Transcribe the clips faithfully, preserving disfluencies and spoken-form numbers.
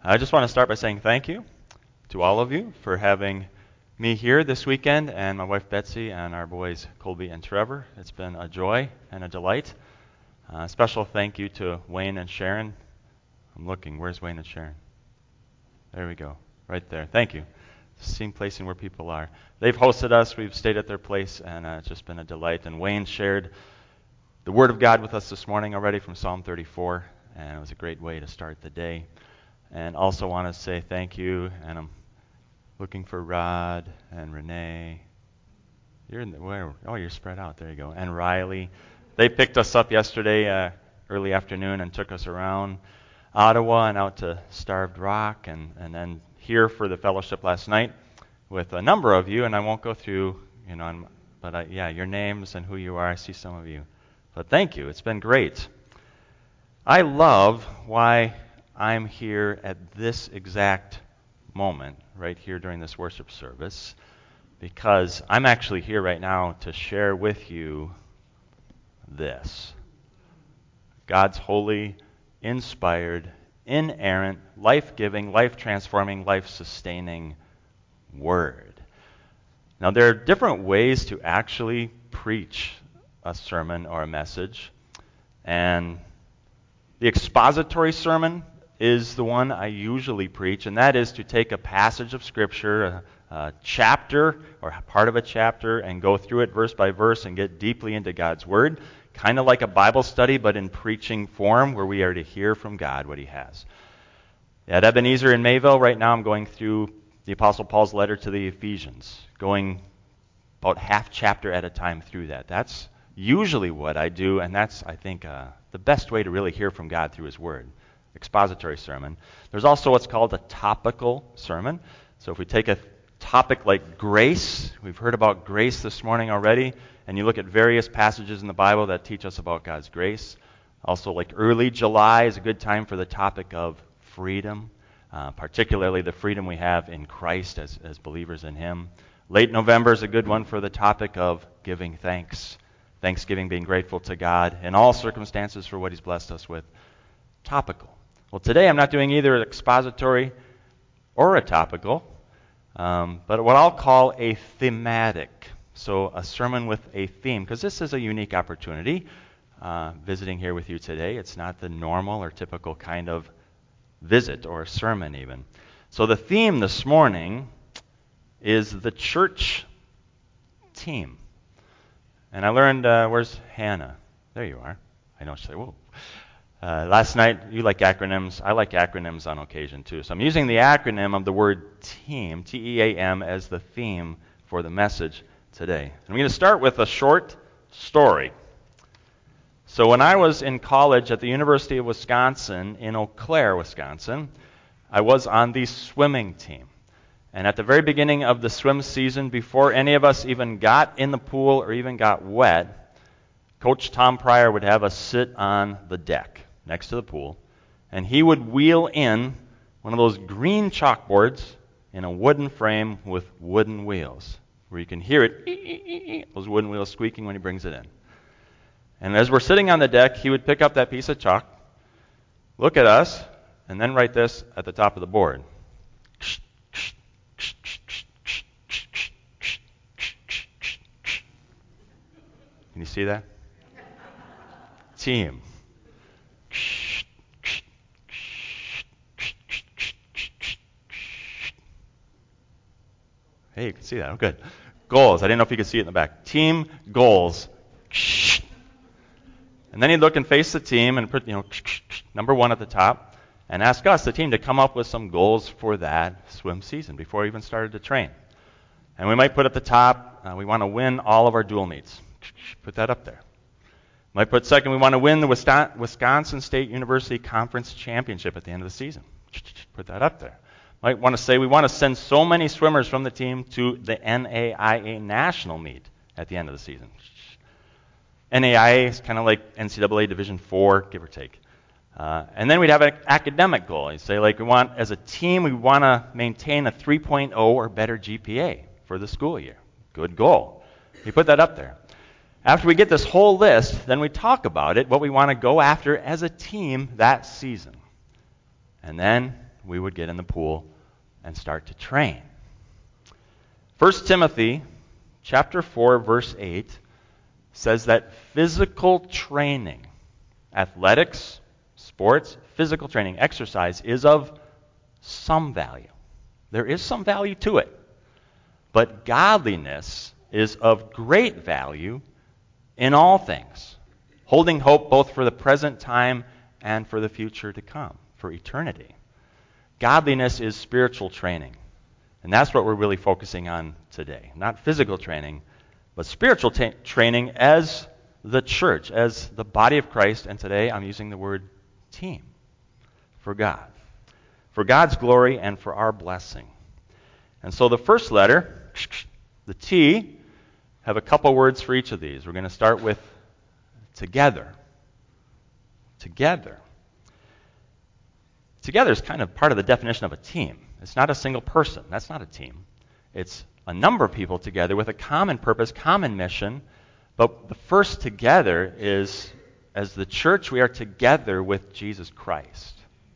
I just want to start by saying thank you to all of you for having me here this weekend, and my wife Betsy and our boys Colby and Trevor. It's been a joy and a delight. Uh, special thank you to Wayne and Sharon. I'm looking. Where's Wayne and Sharon? There we go. Right there. Thank you. Same place and where people are. They've hosted us. We've stayed at their place, and uh, it's just been a delight. And Wayne shared the Word of God with us this morning already from Psalm thirty-four, and it was a great way to start the day. And also want to say thank you, and I'm looking for Rod and Renee. You're in the, where? Oh, you're spread out. There you go. And Riley. They picked us up yesterday uh, early afternoon and took us around Ottawa and out to Starved Rock, and, and then here for the fellowship last night with a number of you. And I won't go through, you know, but I, yeah, your names and who you are. I see some of you. But thank you. It's been great. I love why I'm here at this exact moment, right here during this worship service, because I'm actually here right now to share with you this. God's holy, inspired, inerrant, life-giving, life-transforming, life-sustaining Word. Now, there are different ways to actually preach a sermon or a message, and the expository sermon is the one I usually preach, and that is to take a passage of Scripture, a, a chapter or part of a chapter, and go through it verse by verse and get deeply into God's Word, kind of like a Bible study, but in preaching form, where we are to hear from God what He has. At Ebenezer in Mayville, right now I'm going through the Apostle Paul's letter to the Ephesians, going about half chapter at a time through that. That's usually what I do, and that's, I think, uh, the best way to really hear from God through His Word. Expository sermon. There's also what's called a topical sermon. So if we take a topic like grace, we've heard about grace this morning already, and you look at various passages in the Bible that teach us about God's grace. Also, like early July is a good time for the topic of freedom, uh, particularly the freedom we have in Christ as, as believers in Him. Late November is a good one for the topic of giving thanks. Thanksgiving, being grateful to God in all circumstances for what He's blessed us with. Topical. Well, today I'm not doing either expository or a topical, um, but what I'll call a thematic. So a sermon with a theme, because this is a unique opportunity uh, visiting here with you today. It's not the normal or typical kind of visit or sermon even. So the theme this morning is the church team. And I learned, uh, where's Hannah? There you are. I know she's like, whoa. Uh, last night, you like acronyms. I like acronyms on occasion, too. So I'm using the acronym of the word team, T E A M, as the theme for the message today. I'm going to start with a short story. So when I was in college at the University of Wisconsin in Eau Claire, Wisconsin, I was on the swimming team. And at the very beginning of the swim season, before any of us even got in the pool or even got wet, Coach Tom Pryor would have us sit on the deck next to the pool, and he would wheel in one of those green chalkboards in a wooden frame with wooden wheels, where you can hear it, those wooden wheels squeaking when he brings it in. And as we're sitting on the deck, he would pick up that piece of chalk, look at us, and then write this at the top of the board. Can you see that? Team. Hey, you can see that. Oh, good. Goals. I didn't know if you could see it in the back. Team goals. And then he'd look and face the team and put, you know, number one at the top, and ask us, the team, to come up with some goals for that swim season before we even started to train. And we might put at the top, uh, we want to win all of our dual meets. Put that up there. Might put second, we want to win the Wisconsin State University Conference Championship at the end of the season. Put that up there. Might want to say we want to send so many swimmers from the team to the N A I A national meet at the end of the season. N A I A is kind of like N C double A Division four, give or take. Uh, and then we'd have an academic goal. You say, like, we want, as a team, we want to maintain a three point oh or better G P A for the school year. Good goal. We put that up there. After we get this whole list, then we talk about it, what we want to go after as a team that season. And then we would get in the pool and start to train. First Timothy chapter four, verse eight says that physical training, athletics, sports, physical training, exercise is of some value. There is some value to it. But godliness is of great value in all things, holding hope both for the present time and for the future to come, for eternity. Godliness is spiritual training. And that's what we're really focusing on today. Not physical training, but spiritual ta- training as the church, as the body of Christ. And today I'm using the word team for God, for God's glory and for our blessing. And so the first letter, the T, have a couple words for each of these. We're going to start with together. Together. Together is kind of part of the definition of a team. It's not a single person. That's not a team. It's a number of people together with a common purpose, common mission. But the first together is, as the church, we are together with Jesus Christ.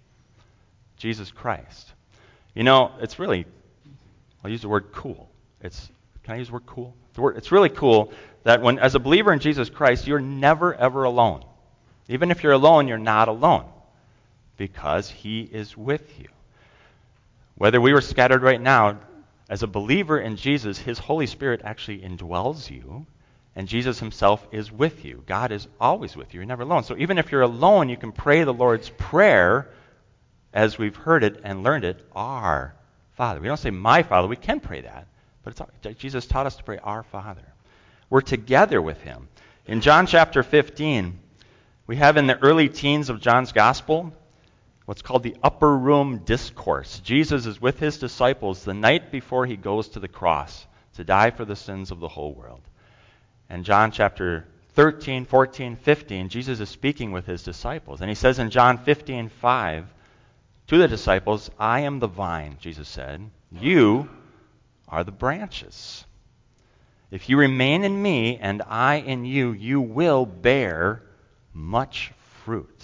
Jesus Christ. You know, it's really, I'll use the word cool. It's, can I use the word cool? The word, it's really cool that when, as a believer in Jesus Christ, you're never, ever alone. Even if you're alone, you're not alone because He is with you. Whether we were scattered right now, as a believer in Jesus, His Holy Spirit actually indwells you, and Jesus Himself is with you. God is always with you. You're never alone. So even if you're alone, you can pray the Lord's Prayer as we've heard it and learned it, Our Father. We don't say my Father. We can pray that, but it's, Jesus taught us to pray Our Father. We're together with Him. In John chapter fifteen, we have in the early teens of John's Gospel what's called the upper room discourse. Jesus is with His disciples the night before He goes to the cross to die for the sins of the whole world. And John chapter thirteen, fourteen, fifteen, Jesus is speaking with His disciples. And He says in John fifteen five to the disciples, I am the vine, Jesus said. You are the branches. If you remain in me and I in you, you will bear much fruit.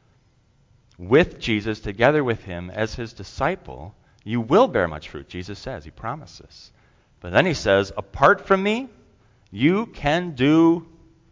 With Jesus, together with Him, as His disciple, you will bear much fruit, Jesus says. He promises. But then He says, apart from me, you can do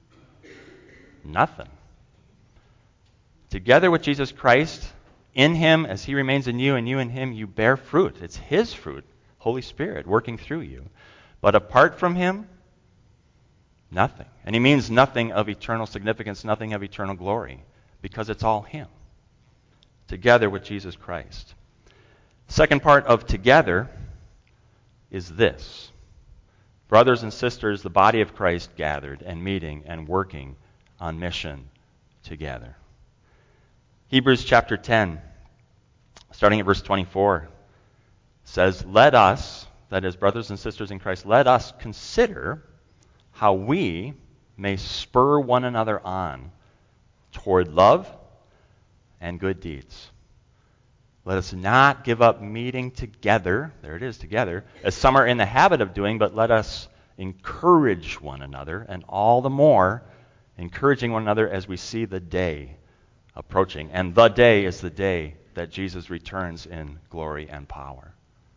nothing. Together with Jesus Christ, in Him, as He remains in you and you in Him, you bear fruit. It's His fruit, Holy Spirit, working through you. But apart from Him, nothing. And He means nothing of eternal significance, nothing of eternal glory, because it's all Him. Together with Jesus Christ. Second part of together is this. Brothers and sisters, the body of Christ gathered and meeting and working on mission together. Hebrews chapter ten, starting at verse twenty-four, says, let us, that is, brothers and sisters in Christ, let us consider how we may spur one another on toward love and good deeds. Let us not give up meeting together, there it is, together, as some are in the habit of doing, but let us encourage one another, and all the more encouraging one another as we see the day approaching. And the day is the day that Jesus returns in glory and power.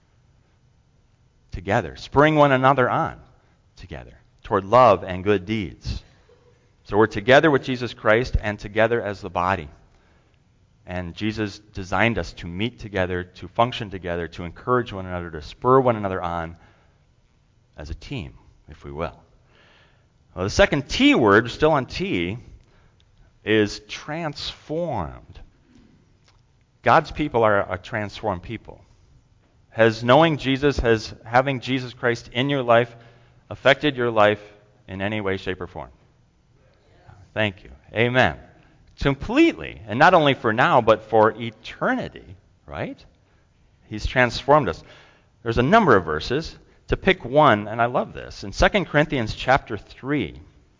Together, spurring one another on together toward love and good deeds. So we're together with Jesus Christ and together as the body. And Jesus designed us to meet together, to function together, to encourage one another, to spur one another on as a team, if we will. Well, the second T word, still on T, is transformed. God's people are a transformed people. Has knowing Jesus, has having Jesus Christ in your life affected your life in any way, shape, or form? Thank you. Amen. Completely. And not only for now, but for eternity, right? He's transformed us. There's a number of verses. To pick one, and I love this, in Second Corinthians chapter three,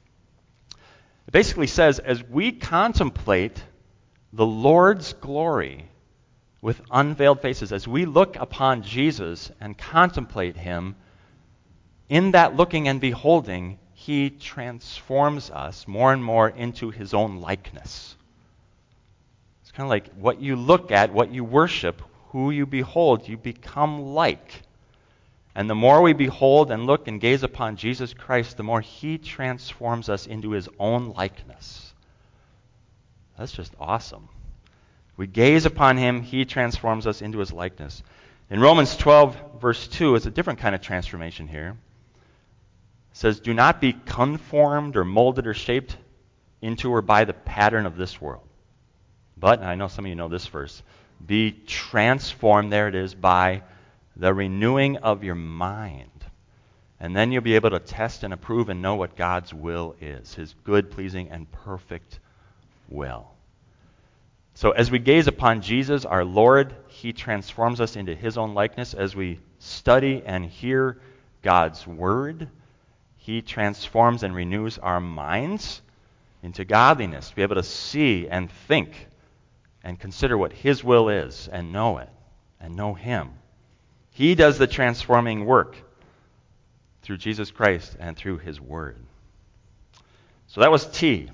it basically says, as we contemplate the Lord's glory with unveiled faces, as we look upon Jesus and contemplate Him, in that looking and beholding, He transforms us more and more into His own likeness. It's kind of like what you look at, what you worship, who you behold, you become like. And the more we behold and look and gaze upon Jesus Christ, the more he transforms us into his own likeness. That's just awesome. We gaze upon him, he transforms us into his likeness. In Romans twelve, verse two, it's a different kind of transformation here. It says, do not be conformed or molded or shaped into or by the pattern of this world. But, and I know some of you know this verse, be transformed, there it is, by the renewing of your mind. And then you'll be able to test and approve and know what God's will is, his good, pleasing, and perfect will. So as we gaze upon Jesus, our Lord, he transforms us into his own likeness. As we study and hear God's word, he transforms and renews our minds into godliness, to be able to see and think and consider what his will is and know it and know him. He does the transforming work through Jesus Christ and through his word. So that was T.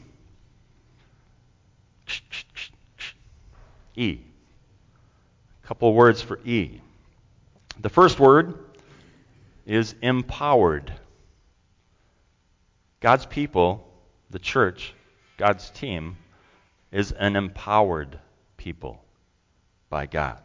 E. A couple of words for E. The first word is empowered. God's people, the church, God's team, is an empowered people by God.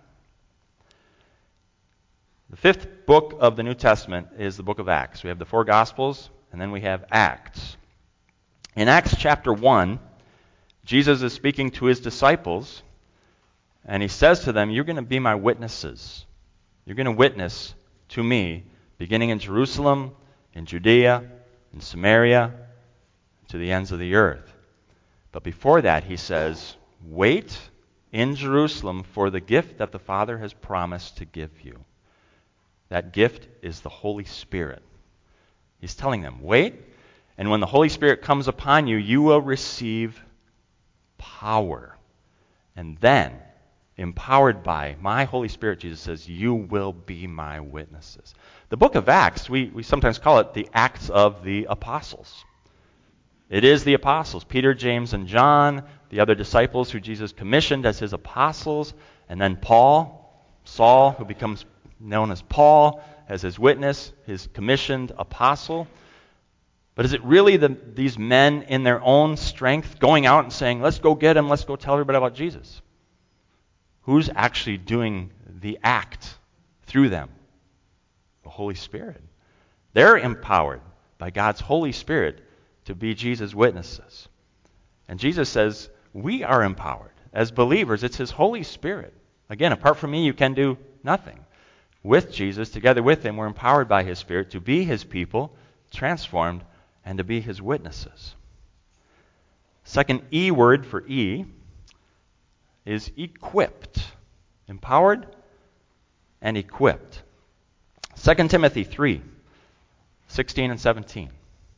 The fifth book of the New Testament is the book of Acts. We have the four Gospels, and then we have Acts. In Acts chapter one, Jesus is speaking to his disciples, and he says to them, you're going to be my witnesses. You're going to witness to me, beginning in Jerusalem, in Judea, in Samaria, to the ends of the earth. But before that, he says, wait in Jerusalem for the gift that the Father has promised to give you. That gift is the Holy Spirit. He's telling them, wait, and when the Holy Spirit comes upon you, you will receive power. And then, empowered by my Holy Spirit, Jesus says, you will be my witnesses. The book of Acts, we, we sometimes call it the Acts of the Apostles. It is the apostles, Peter, James, and John, the other disciples who Jesus commissioned as his apostles, and then Paul, Saul, who becomes known as Paul, as his witness, his commissioned apostle. But is it really the, these men in their own strength going out and saying, let's go get him, let's go tell everybody about Jesus? Who's actually doing the act through them? The Holy Spirit. They're empowered by God's Holy Spirit to be Jesus' witnesses. And Jesus says, we are empowered. As believers, it's his Holy Spirit. Again, apart from me, you can do nothing. With Jesus, together with him, we're empowered by his Spirit to be his people, transformed, and to be his witnesses. Second E word for E is equipped. Empowered and equipped. Second Timothy three, sixteen and seventeen.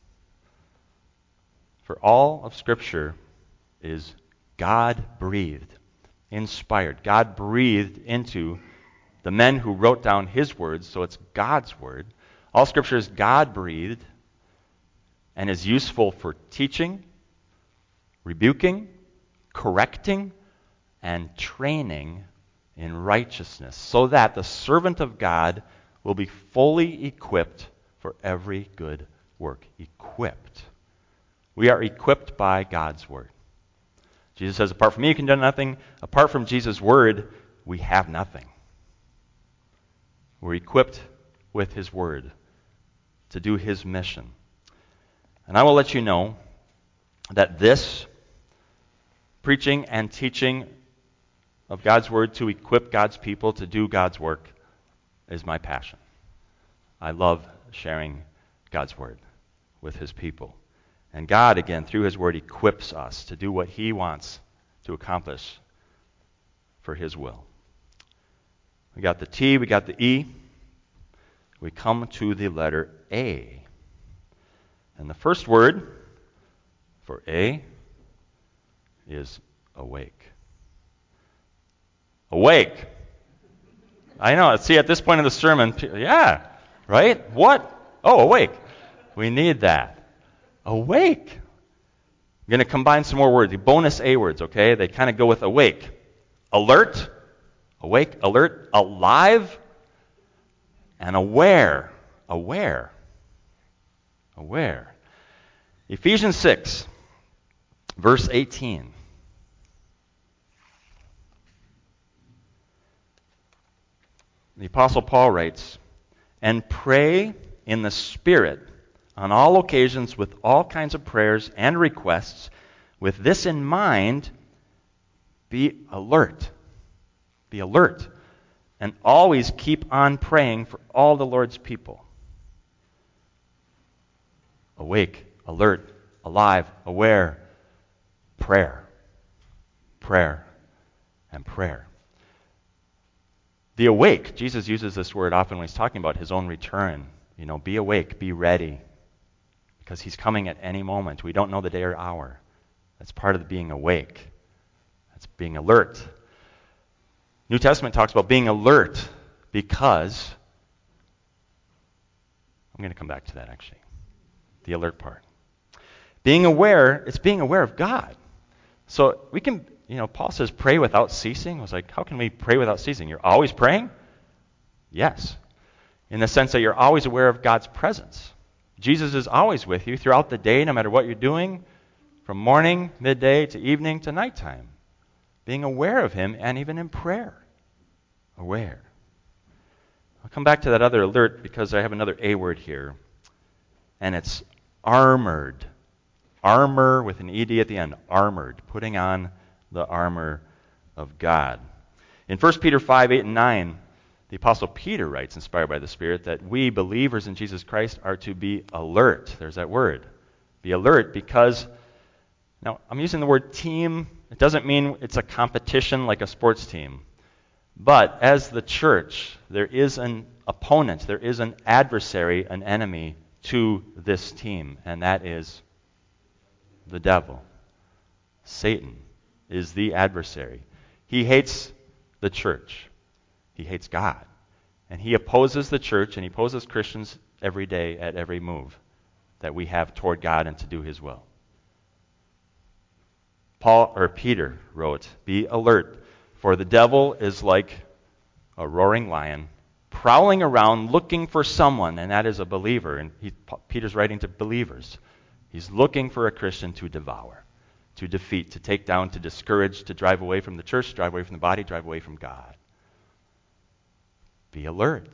For all of Scripture is God-breathed, inspired. God breathed into the men who wrote down his words, so it's God's word. All Scripture is God-breathed and is useful for teaching, rebuking, correcting, and training in righteousness, so that the servant of God will be fully equipped for every good work. Equipped. We are equipped by God's word. Jesus says, apart from me, you can do nothing. Apart from Jesus' word, we have nothing. We're equipped with his word to do his mission. And I will let you know that this preaching and teaching of God's word to equip God's people to do God's work is my passion. I love sharing God's word with his people. And God, again, through his word, equips us to do what he wants to accomplish for his will. We got the T, we got the E. We come to the letter A. And the first word for A is awake. Awake. I know. See, at this point in the sermon, yeah, right? What? Oh, awake. We need that. Awake. I'm going to combine some more words, the bonus A words, okay? They kind of go with awake. Alert, awake, alert, alive, and aware. Aware. Aware. Ephesians six, verse eighteen. The Apostle Paul writes, "And pray in the Spirit on all occasions with all kinds of prayers and requests. With this in mind, be alert." Be alert. And always keep on praying for all the Lord's people. Awake, alert, alive, aware. Prayer. Prayer. And prayer. The awake, Jesus uses this word often when he's talking about his own return. You know, be awake, be ready. Because he's coming at any moment. We don't know the day or hour. That's part of the being awake. That's being alert. New Testament talks about being alert because, I'm going to come back to that actually, the alert part. Being aware, it's being aware of God. So we can, you know, Paul says pray without ceasing. I was like, how can we pray without ceasing? You're always praying? Yes. In the sense that you're always aware of God's presence. Jesus is always with you throughout the day, no matter what you're doing, from morning, midday, to evening, to nighttime. Being aware of him, and even in prayer. Aware. I'll come back to that other alert because I have another A word here. And it's armored. Armor with an E D at the end. Armored. Putting on the armor of God. In First Peter five, eight, and nine, the Apostle Peter writes, inspired by the Spirit, that we believers in Jesus Christ are to be alert. There's that word. Be alert because, now I'm using the word team. It doesn't mean it's a competition like a sports team. But as the church, there is an opponent, there is an adversary, an enemy to this team, and that is the devil. Satan is the adversary. He hates the church. He hates God. And he opposes the church, and he opposes Christians every day at every move that we have toward God and to do his will. Paul or Peter wrote, "Be alert, for the devil is like a roaring lion, prowling around looking for someone," and that is a believer. And he, Peter's writing to believers. He's looking for a Christian to devour, to defeat, to take down, to discourage, to drive away from the church, drive away from the body, drive away from God. Be alert.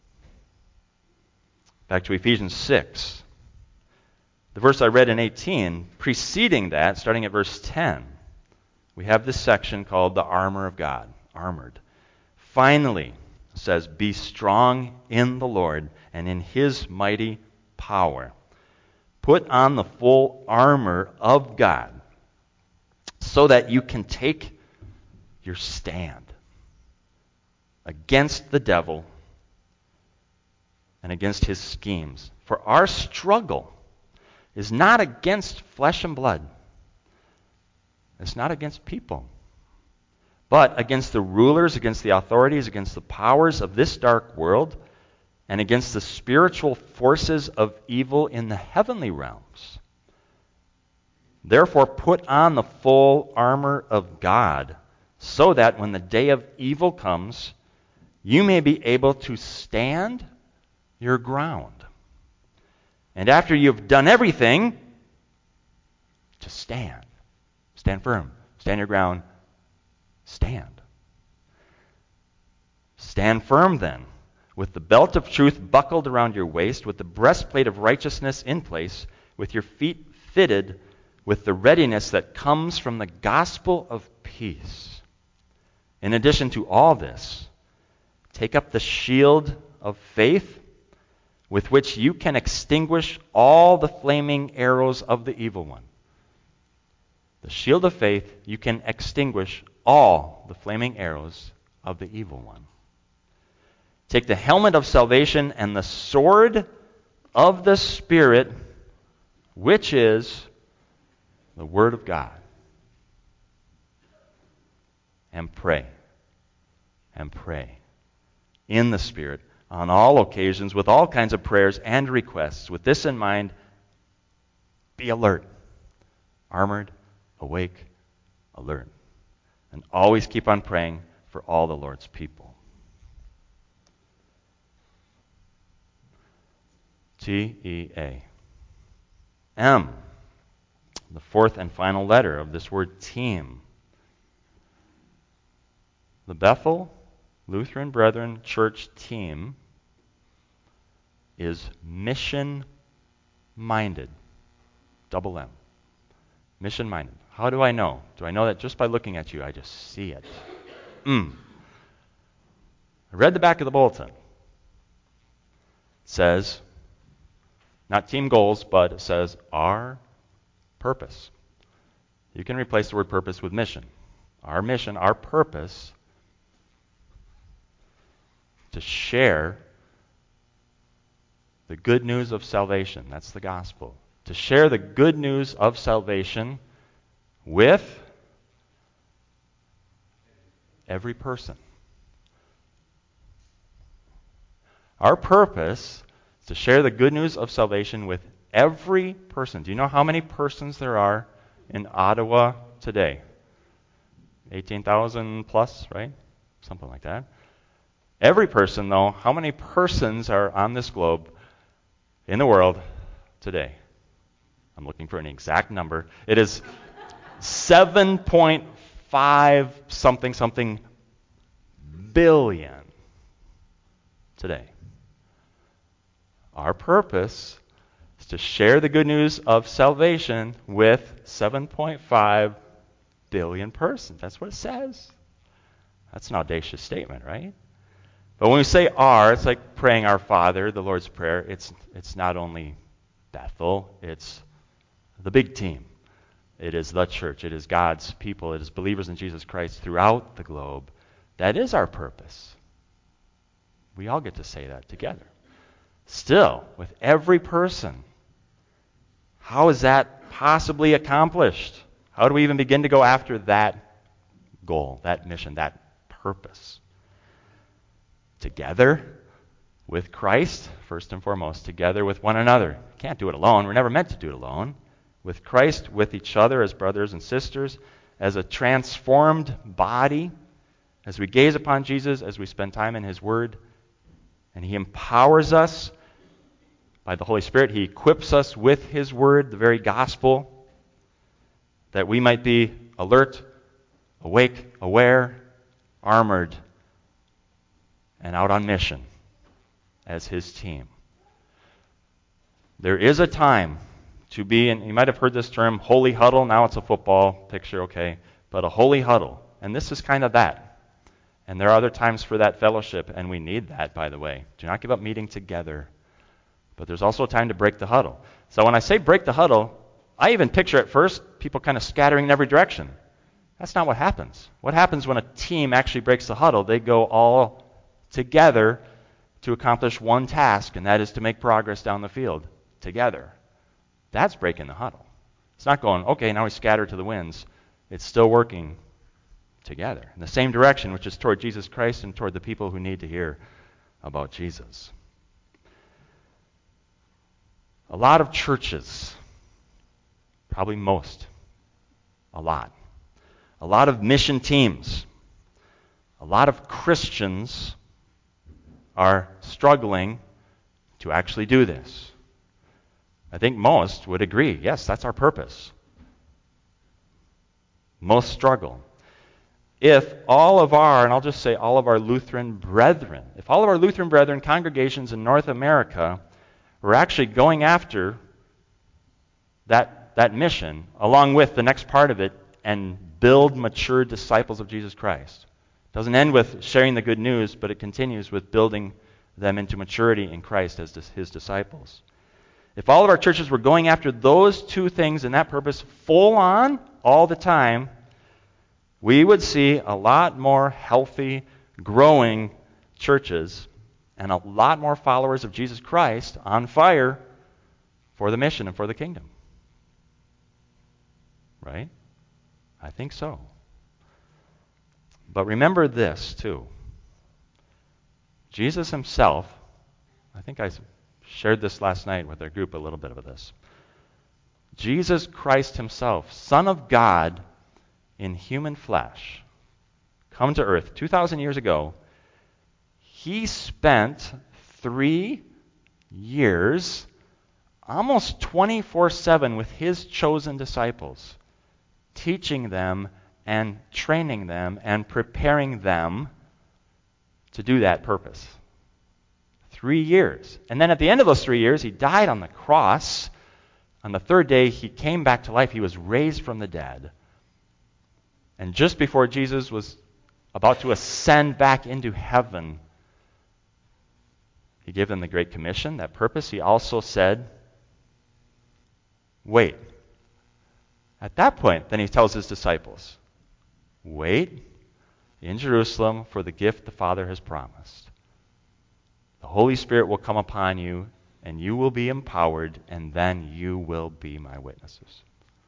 Back to Ephesians six. The verse I read in eighteen, preceding that, starting at verse ten, we have this section called the armor of God, armored. Finally, it says, "Be strong in the Lord and in his mighty power. Put on the full armor of God so that you can take your stand against the devil and against his schemes. For our struggle is not against flesh and blood. It's not against people, but against the rulers, against the authorities, against the powers of this dark world, and against the spiritual forces of evil in the heavenly realms. Therefore, put on the full armor of God, so that when the day of evil comes, you may be able to stand your ground. And after you've done everything, to stand. Stand firm. Stand your ground. Stand. Stand firm then, with the belt of truth buckled around your waist, with the breastplate of righteousness in place, with your feet fitted with the readiness that comes from the gospel of peace. In addition to all this, take up the shield of faith, with which you can extinguish all the flaming arrows of the evil one. The shield of faith, you can extinguish all the flaming arrows of the evil one. Take the helmet of salvation and the sword of the Spirit, which is the Word of God. And pray. And pray in the Spirit on all occasions with all kinds of prayers and requests. With this in mind, be alert, armored, awake, alert. And always keep on praying for all the Lord's people. T E A. M, the fourth and final letter of this word team. The Bethel Lutheran Brethren Church team is mission-minded. Double M. Mission-minded. How do I know? Do I know that just by looking at you? I just see it. Mm. I read the back of the bulletin. It says, not team goals, but it says our purpose. You can replace the word purpose with mission. Our mission, our purpose, to share the good news of salvation. That's the gospel. To share the good news of salvation with every person. Our purpose is to share the good news of salvation with every person. Do you know how many persons there are in Ottawa today? eighteen thousand plus, right? Something like that. Every person, though, how many persons are on this globe in the world today? I'm looking for an exact number. It is seven point five something something billion today. Our purpose is to share the good news of salvation with seven point five billion persons. That's what it says. That's an audacious statement, right? But when we say our, it's like praying our Father, the Lord's Prayer. It's it's not only Bethel, it's the big team. It is the church. It is God's people. It is believers in Jesus Christ throughout the globe. That is our purpose. We all get to say that together. Still, with every person, how is that possibly accomplished? How do we even begin to go after that goal, that mission, that purpose? Together with Christ, first and foremost, together with one another. Can't do it alone. We're never meant to do it alone. With Christ, with each other as brothers and sisters, as a transformed body, as we gaze upon Jesus, as we spend time in His Word, and He empowers us by the Holy Spirit. He equips us with His Word, the very gospel, that we might be alert, awake, aware, armored, and out on mission as His team. There is a time to be, and you might have heard this term, holy huddle. Now it's a football picture, okay, but a holy huddle. And this is kind of that. And there are other times for that fellowship, and we need that, by the way. Do not give up meeting together. But there's also a time to break the huddle. So when I say break the huddle, I even picture at first people kind of scattering in every direction. That's not what happens. What happens when a team actually breaks the huddle? They go all together to accomplish one task, and that is to make progress down the field together. That's breaking the huddle. It's not going, okay, now we scatter to the winds. It's still working together in the same direction, which is toward Jesus Christ and toward the people who need to hear about Jesus. A lot of churches, probably most, a lot, a lot of mission teams, a lot of Christians are struggling to actually do this. I think most would agree, yes, that's our purpose. Most struggle. If all of our, and I'll just say all of our Lutheran brethren, if all of our Lutheran brethren congregations in North America were actually going after that, that mission, along with the next part of it, and build mature disciples of Jesus Christ. It doesn't end with sharing the good news, but it continues with building them into maturity in Christ as His disciples. If all of our churches were going after those two things and that purpose full on all the time, we would see a lot more healthy, growing churches and a lot more followers of Jesus Christ on fire for the mission and for the kingdom. Right? I think so. But remember this, too. Jesus Himself, I think I shared this last night with our group, a little bit of this. Jesus Christ Himself, Son of God in human flesh, come to earth two thousand years ago, he spent three years, almost twenty-four seven, with his chosen disciples, teaching them and training them and preparing them to do that purpose. Three years. And then at the end of those three years, he died on the cross. On the third day, he came back to life. He was raised from the dead. And just before Jesus was about to ascend back into heaven, he gave them the Great Commission, that purpose. He also said, wait. At that point, then he tells his disciples, wait in Jerusalem for the gift the Father has promised. The Holy Spirit will come upon you, and you will be empowered, and then you will be my witnesses.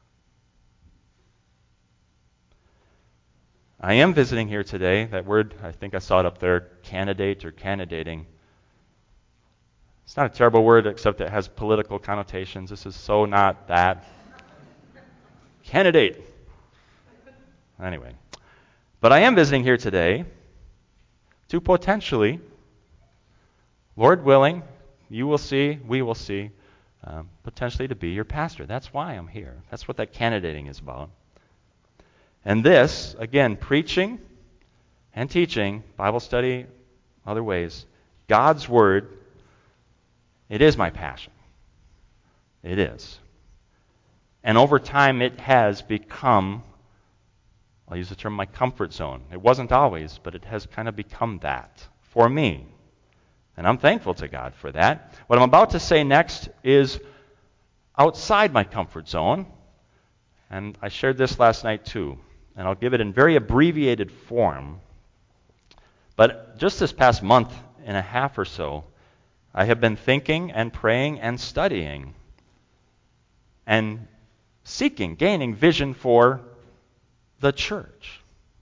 I am visiting here today. That word, I think I saw it up there, candidate or candidating. It's not a terrible word, except it has political connotations. This is so not that. Candidate. Anyway. But I am visiting here today to potentially, Lord willing, you will see, we will see, um, potentially to be your pastor. That's why I'm here. That's what that candidating is about. And this, again, preaching and teaching, Bible study, other ways, God's Word, it is my passion. It is. And over time it has become, I'll use the term, my comfort zone. It wasn't always, but it has kind of become that for me. And I'm thankful to God for that. What I'm about to say next is outside my comfort zone. And I shared this last night too. And I'll give it in very abbreviated form. But just this past month and a half or so, I have been thinking and praying and studying and seeking, gaining vision for the church,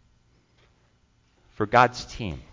for God's team.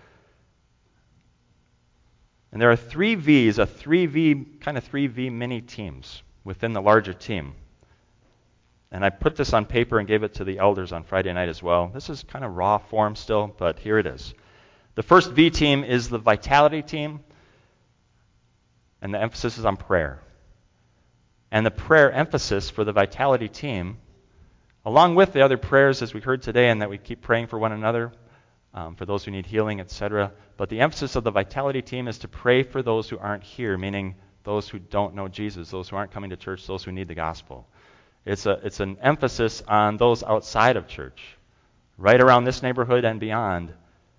And there are three V's, a three V, kind of three V mini teams within the larger team. And I put this on paper and gave it to the elders on Friday night as well. This is kind of raw form still, but here it is. The first V team is the vitality team, and the emphasis is on prayer. And the prayer emphasis for the vitality team, along with the other prayers as we heard today and that we keep praying for one another, um, for those who need healing, et cetera. But the emphasis of the vitality team is to pray for those who aren't here, meaning those who don't know Jesus, those who aren't coming to church, those who need the gospel. It's a it's an emphasis on those outside of church, right around this neighborhood and beyond.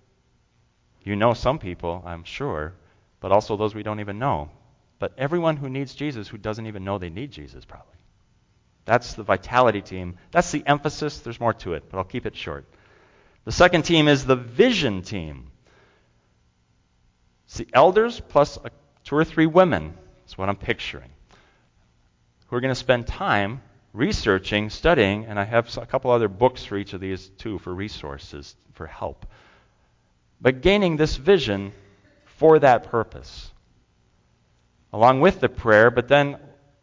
You know some people, I'm sure, but also those we don't even know. But everyone who needs Jesus who doesn't even know they need Jesus, probably. That's the vitality team. That's the emphasis. There's more to it, but I'll keep it short. The second team is the vision team. It's the elders plus a, two or three women. That's what I'm picturing. Who are going to spend time researching, studying, and I have a couple other books for each of these too for resources, for help. But gaining this vision for that purpose. Along with the prayer, but then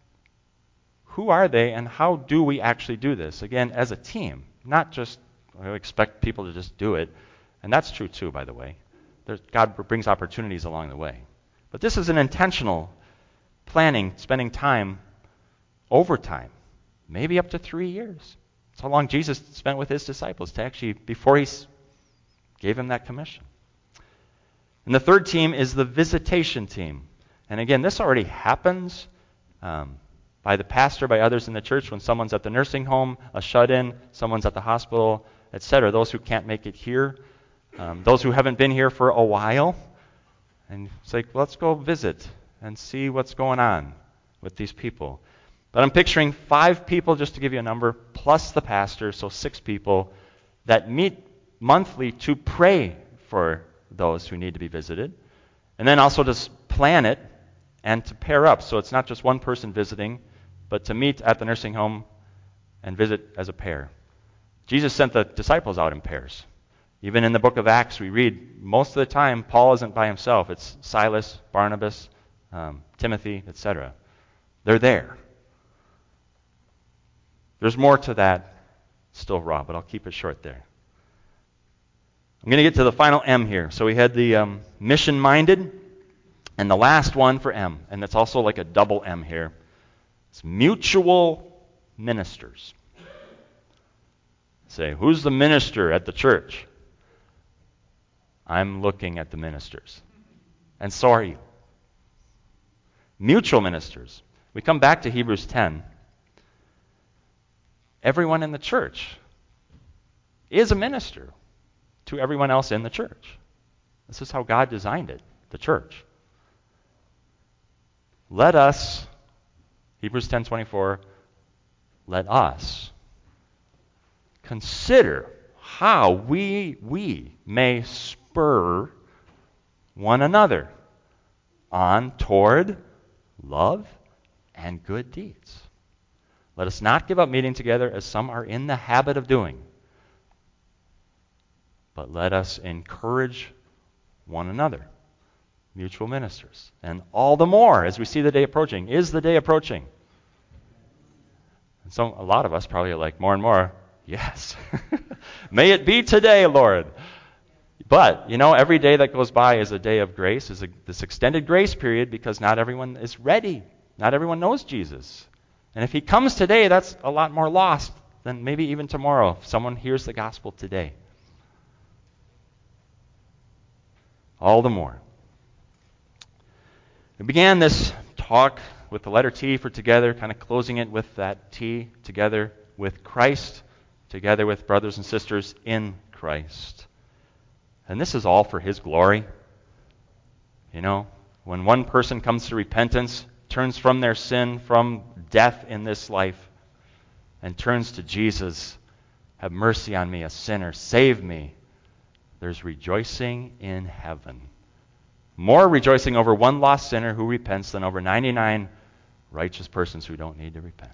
who are they and how do we actually do this? Again, as a team, not just I expect people to just do it. And that's true too, by the way. There's, God brings opportunities along the way. But this is an intentional planning, spending time, over time, maybe up to three years. That's how long Jesus spent with his disciples to actually, before he gave him that commission. And the third team is the visitation team. And again, this already happens um, by the pastor, by others in the church, when someone's at the nursing home, a shut-in, someone's at the hospital, et cetera. Those who can't make it here, um, those who haven't been here for a while. And it's like, let's go visit and see what's going on with these people. But I'm picturing five people, just to give you a number, plus the pastor, so six people, that meet monthly to pray for those who need to be visited. And then also to plan it and to pair up. So it's not just one person visiting, but to meet at the nursing home and visit as a pair. Jesus sent the disciples out in pairs. Even in the book of Acts, we read most of the time Paul isn't by himself. It's Silas, Barnabas, um, Timothy, et cetera. They're there. There's more to that, still raw, but I'll keep it short there. I'm going to get to the final M here. So we had the um, mission-minded, and the last one for M, and it's also like a double M here. It's mutual ministers. Say, who's the minister at the church? I'm looking at the ministers. And so are you. Mutual ministers. We come back to Hebrews ten. Everyone in the church is a minister to everyone else in the church. This is how God designed it, the church. Let us, Hebrews ten twenty-four, let us consider how we we may spur one another on toward love and good deeds. Let us not give up meeting together as some are in the habit of doing, but let us encourage one another, mutual ministers. And all the more as we see the day approaching. Is the day approaching? And so a lot of us probably are like more and more, yes. May it be today, Lord. But, you know, every day that goes by is a day of grace, is a, this extended grace period, because not everyone is ready. Not everyone knows Jesus. And if he comes today, that's a lot more lost than maybe even tomorrow if someone hears the gospel today. All the more. We began this talk with the letter T for together, kind of closing it with that T, together with Christ, together with brothers and sisters in Christ. And this is all for his glory. You know, when one person comes to repentance, turns from their sin, from death in this life, and turns to Jesus, have mercy on me, a sinner, save me, there's rejoicing in heaven. More rejoicing over one lost sinner who repents than over ninety-nine righteous persons who don't need to repent.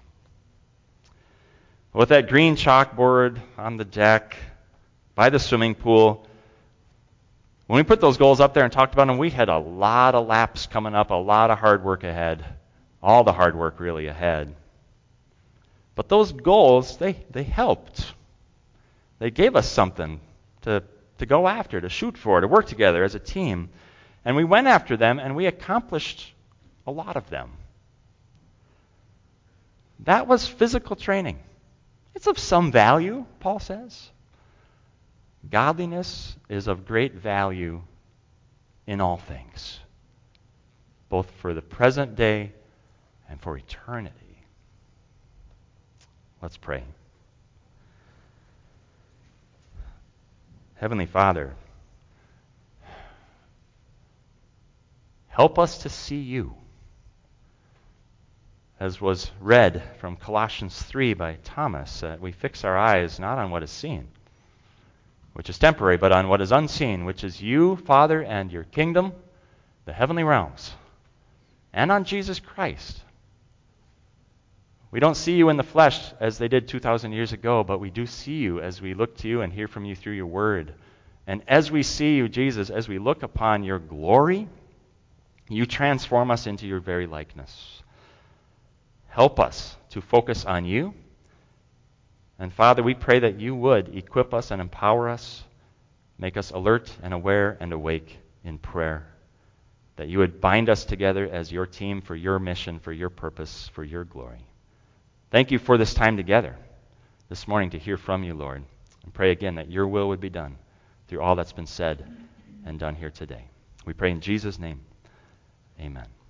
With that green chalkboard on the deck, by the swimming pool, when we put those goals up there and talked about them, we had a lot of laps coming up, a lot of hard work ahead. All the hard work really ahead. But those goals, they, they helped. They gave us something to, to go after, to shoot for, to work together as a team. And we went after them, and we accomplished a lot of them. That was physical training. It's of some value, Paul says. Godliness is of great value in all things, both for the present day and for eternity. Let's pray. Heavenly Father, help us to see you, as was read from Colossians three by Thomas, that we fix our eyes not on what is seen, which is temporary, but on what is unseen, which is you, Father, and your kingdom, the heavenly realms, and on Jesus Christ. We don't see you in the flesh as they did two thousand years ago, but we do see you as we look to you and hear from you through your word. And as we see you, Jesus, as we look upon your glory, you transform us into your very likeness. Help us to focus on you. And Father, we pray that you would equip us and empower us, make us alert and aware and awake in prayer, that you would bind us together as your team for your mission, for your purpose, for your glory. Thank you for this time together this morning to hear from you, Lord. And pray again that your will would be done through all that's been said and done here today. We pray in Jesus' name. Amen.